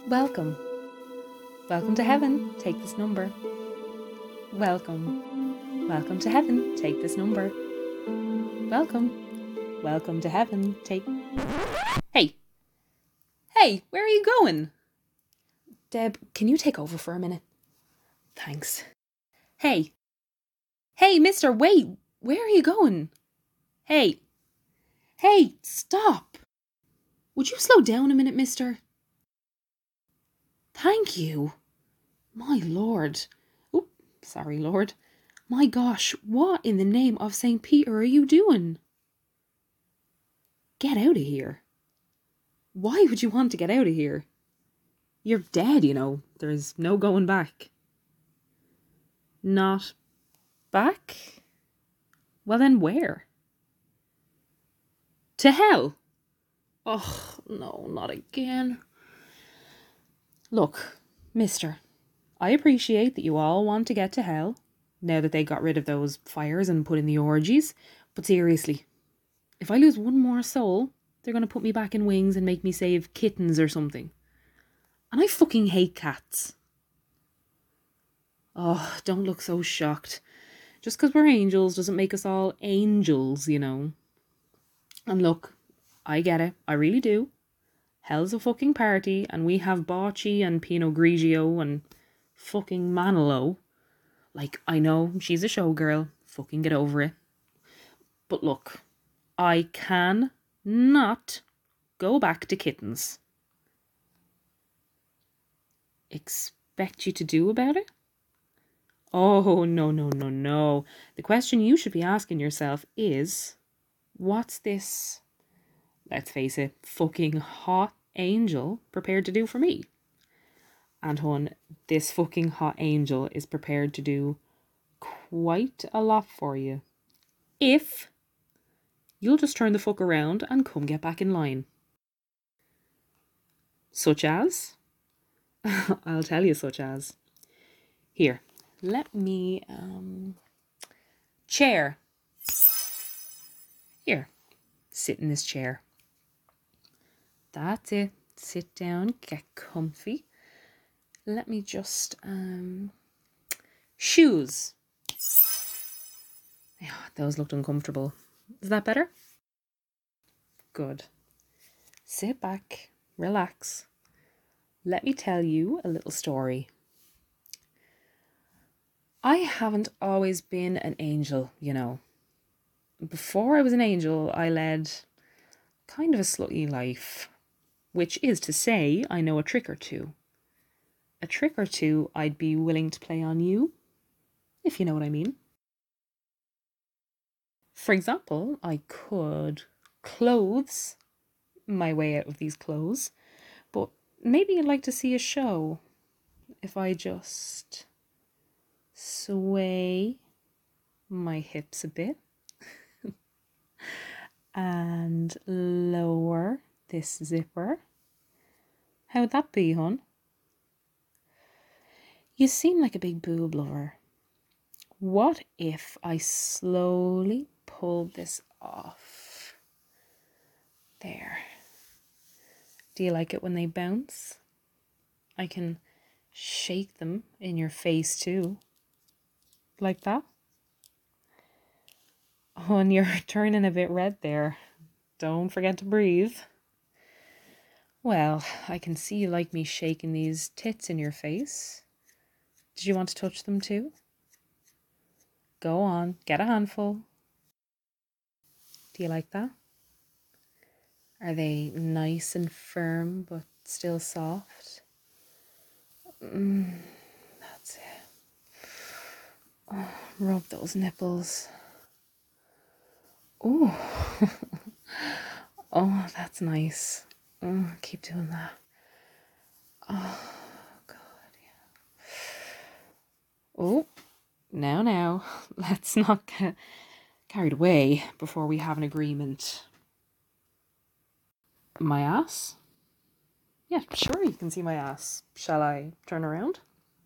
Welcome. Welcome to heaven. Take this number. Welcome. Welcome to heaven. Take this number. Welcome. Welcome to heaven. Take... Hey! Hey, where are you going? Deb, can you take over for a minute? Thanks. Hey! Hey, mister, wait! Where are you going? Hey! Hey, stop! Would you slow down a minute, mister? Thank you. My lord. Oop, sorry, lord. My gosh, what in the name of St. Peter are you doing? Get out of here. Why would you want to get out of here? You're dead, you know. There's no going back. Not back? Well then where? To hell? Oh, no, not again. Look, mister, I appreciate that you all want to get to hell, now that they got rid of those fires and put in the orgies, but seriously, if I lose one more soul, they're going to put me back in wings and make me save kittens or something. And I fucking hate cats. Oh, don't look so shocked. Just because we're angels doesn't make us all angels, you know. And look, I get it. I really do. Hell's a fucking party, and we have Bocce and Pinot Grigio and fucking Manolo. Like, I know she's a showgirl. Fucking get over it. But look, I can not go back to kittens. Expect you to do about it? Oh, no. The question you should be asking yourself is, what's this, let's face it, fucking hot angel prepared to do for me? And hon, this fucking hot angel is prepared to do quite a lot for you. If you'll just turn the fuck around and come get back in line. Such as? I'll tell you such as. Here, let me, chair. Here, sit in this chair. That's it. Sit down, get comfy. Let me just, shoes. Yeah, those looked uncomfortable. Is that better? Good. Sit back, relax. Let me tell you a little story. I haven't always been an angel, you know. Before I was an angel, I led kind of a slutty life, which is to say I know a trick or two. A trick or two I'd be willing to play on you, if you know what I mean. For example, I could clothes my way out of these clothes, but maybe you'd like to see a show if I just sway my hips a bit and lower this zipper. How'd that be, hon? You seem like a big boob lover. What if I slowly pulled this off? There. Do you like it when they bounce? I can shake them in your face too. Like that? Oh, and you're turning a bit red there. Don't forget to breathe. Well, I can see you like me shaking these tits in your face. Did you want to touch them too? Go on, get a handful. Do you like that? Are they nice and firm but still soft? That's it. Oh, rub those nipples. Oh, oh, that's nice. Oh, keep doing that. Oh, God, yeah. Oh, now, let's not get carried away before we have an agreement. My ass? Yeah, sure, you can see my ass. Shall I turn around?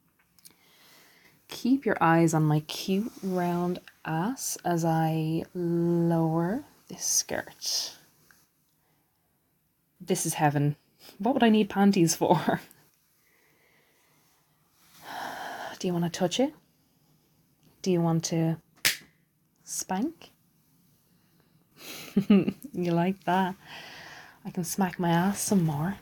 Keep your eyes on my cute round ass as I lower this skirt. This is heaven. What would I need panties for? Do you want to touch it? Do you want to spank? You like that? I can smack my ass some more.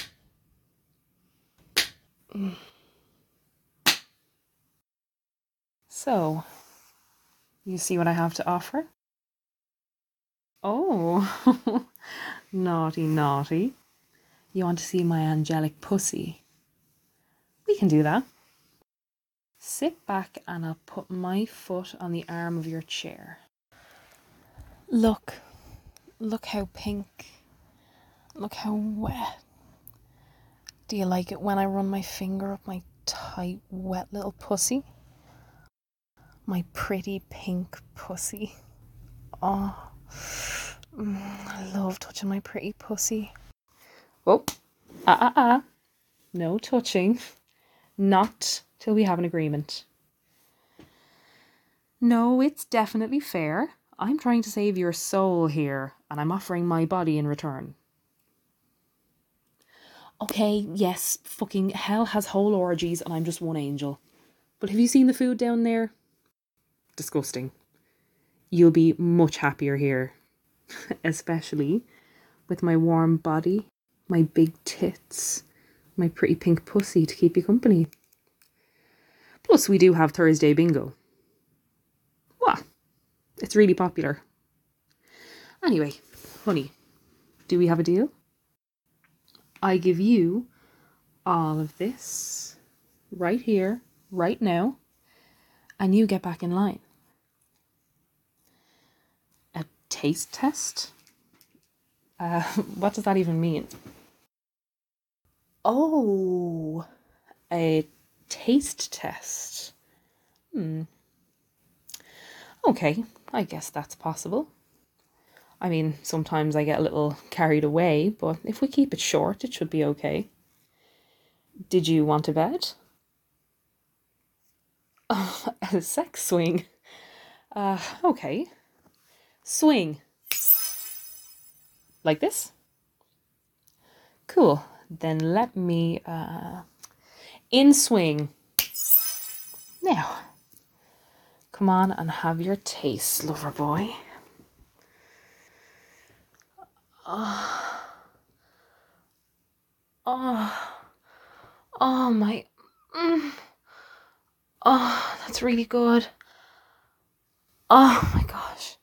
So, you see what I have to offer? Oh, naughty, naughty. You want to see my angelic pussy? We can do that. Sit back and I'll put my foot on the arm of your chair. Look how pink. Look how wet. Do you like it when I run my finger up my tight, wet little pussy? My pretty pink pussy. Oh, I love touching my pretty pussy. Oh, no touching. Not till we have an agreement. No, it's definitely fair. I'm trying to save your soul here, and I'm offering my body in return. Okay, yes, fucking hell has whole orgies and I'm just one angel. But have you seen the food down there? Disgusting. You'll be much happier here. Especially with my warm body, my big tits, my pretty pink pussy to keep you company. Plus, we do have Thursday bingo. What? It's really popular. Anyway, honey, do we have a deal? I give you all of this right here, right now, and you get back in line. A taste test? What does that even mean? Oh, a taste test. Okay, I guess that's possible. I mean, sometimes I get a little carried away, but if we keep it short, it should be okay. Did you want a bed? Oh, a sex swing. Okay. Swing. Like this? Cool. Then let me, in swing. Now, come on and have your taste, lover boy. Oh my, oh, that's really good. Oh my gosh.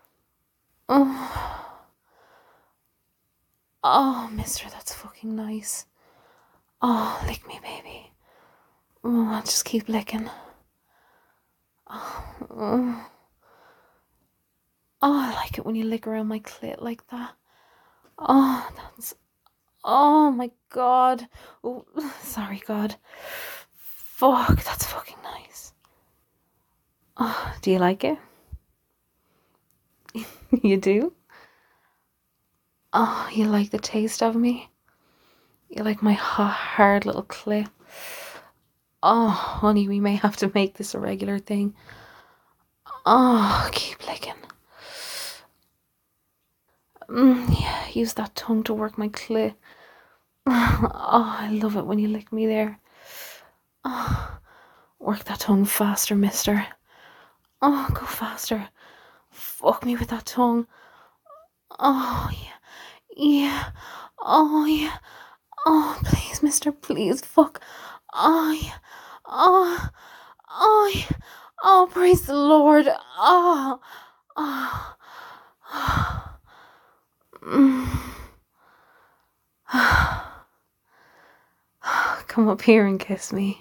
Oh, mister, that's fucking nice. Oh, lick me, baby. Oh, I'll just keep licking. Oh, I like it when you lick around my clit like that. Oh, that's... Oh my god. Oh, sorry, God. Fuck, that's fucking nice. Oh, do you like it? You do? Oh, you like the taste of me? You like my hot, hard little clit? Oh, honey, we may have to make this a regular thing. Oh, keep licking. Yeah, use that tongue to work my clit. Oh, I love it when you lick me there. Oh, work that tongue faster, mister. Oh, go faster. Fuck me with that tongue. Oh, yeah. Yeah. Oh, yeah. Oh, please, mister, please. Fuck. Oh, yeah. Oh, oh, yeah. Oh, praise the Lord. Oh, oh. Come up here and kiss me.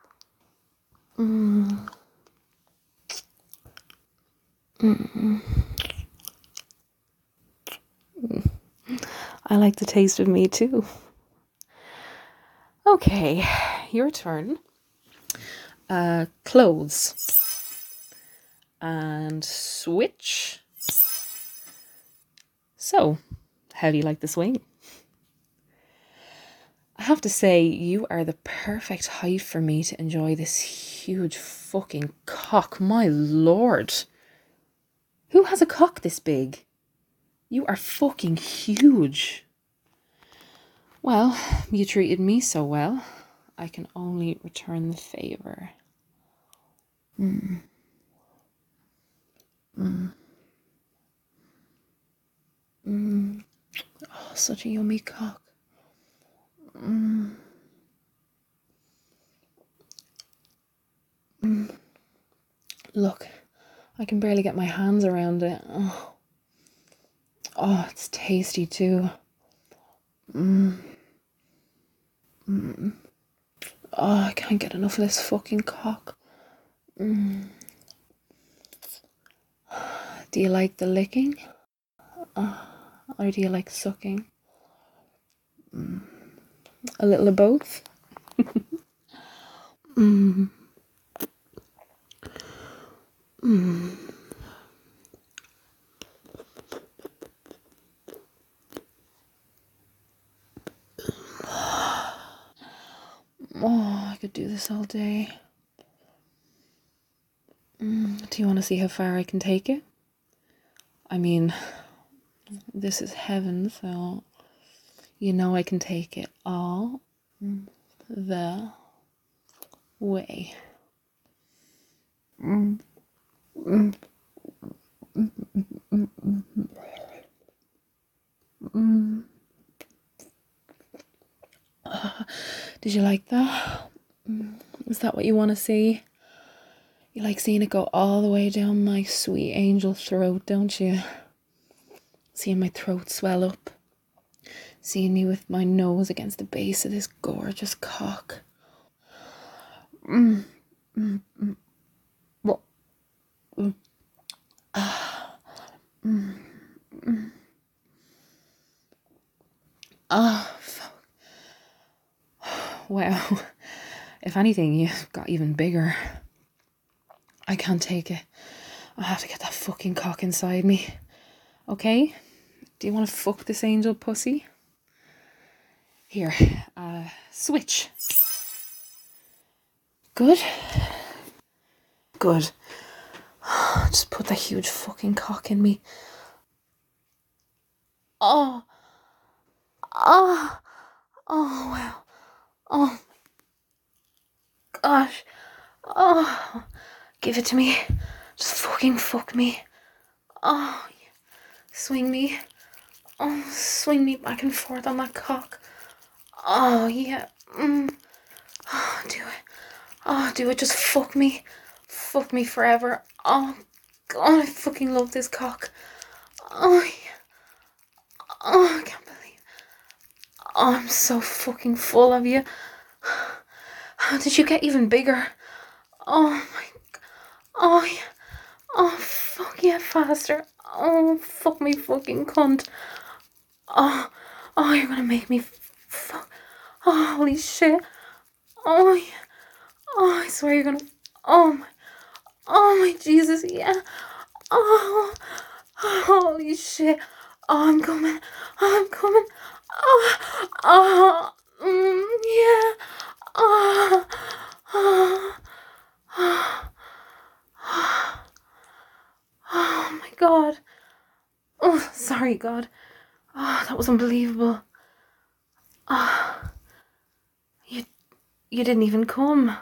I like the taste of me too. Okay, your turn. Clothes. And switch. So, how do you like the swing? I have to say, you are the perfect height for me to enjoy this huge fucking cock. My lord. Who has a cock this big? You are fucking huge. Well, you treated me so well. I can only return the favour. Mm. Mm. Mm. Oh, such a yummy cock. Mm. Mm. Look, I can barely get my hands around it. Oh, oh, it's tasty too. Mm. Mm. Oh, I can't get enough of this fucking cock. Mm. Do you like the licking? Or do you like sucking? Mm. A little of both? Mm. Mm. Oh, I could do this all day. Do you want to see how far I can take it? I mean, this is heaven, so you know I can take it all the way. Mm. Mm. Mm. Did you like that? Is that what you want to see? You like seeing it go all the way down my sweet angel throat, don't you? Seeing my throat swell up. Seeing me with my nose against the base of this gorgeous cock. Mm. Mm. Mm. What? Mm. Ah. Mm. Mm. Ah, fuck. Wow. If anything, you got even bigger. I can't take it. I have to get that fucking cock inside me. Okay? Do you want to fuck this angel pussy? Here, switch. Good? Good. Just put that huge fucking cock in me. Oh. Oh. Oh, wow. Oh. Gosh. Oh. Give it to me. Just fucking fuck me. Oh. Swing me. Oh, swing me back and forth on that cock. Oh, yeah. Oh, do it. Oh, do it. Just fuck me. Fuck me forever. Oh, God, I fucking love this cock. Oh, yeah. Oh, I can't believe. Oh, I'm so fucking full of you. How did you get even bigger? Oh, my God. Oh, yeah. Oh, fuck yeah, faster. Oh, fuck me fucking cunt. Oh, oh, you're gonna make me fuck. Oh, holy shit. Oh, yeah. Oh, I swear you're gonna. Oh my Jesus, yeah. Oh, holy shit. Oh, I'm coming. Oh, I'm coming. Oh, yeah. Oh, oh, oh my God. Oh, sorry, God. Oh, that was unbelievable. Oh, you didn't even come.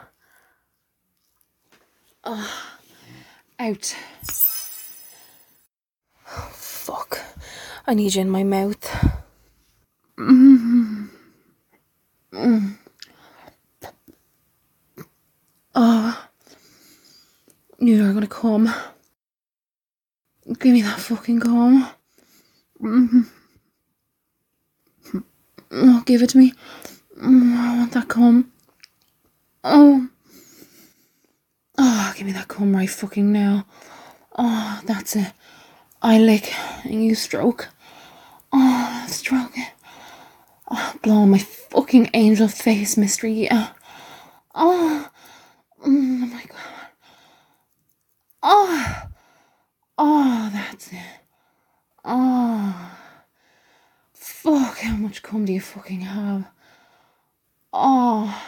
Oh, out. Oh, fuck. I need you in my mouth. Mm. Mm. Oh, you're gonna come. Give me that fucking cum. Mm. Oh, give it to me. I want that cum. Oh. Oh, give me that cum right fucking now. Oh, that's it. I lick and you stroke. Oh, stroke it. Oh, blow on my fucking angel face, mystery. Yeah. Oh. Oh my God. Oh. Oh, that's it. Oh. Fuck, how much cum do you fucking have? Oh.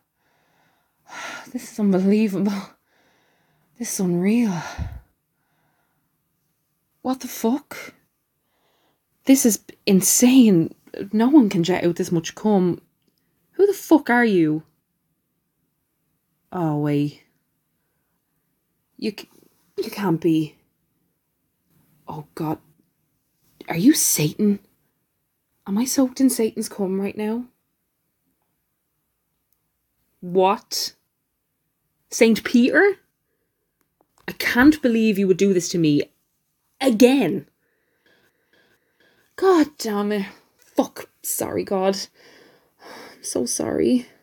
This is unbelievable. This is unreal. What the fuck? This is insane. No one can jet out this much cum. Who the fuck are you? Oh, wait. You, you can't be. Oh God. Are you Satan? Am I soaked in Satan's cum right now? What? Saint Peter? I can't believe you would do this to me again. God damn it. Fuck. Sorry, God. I'm so sorry.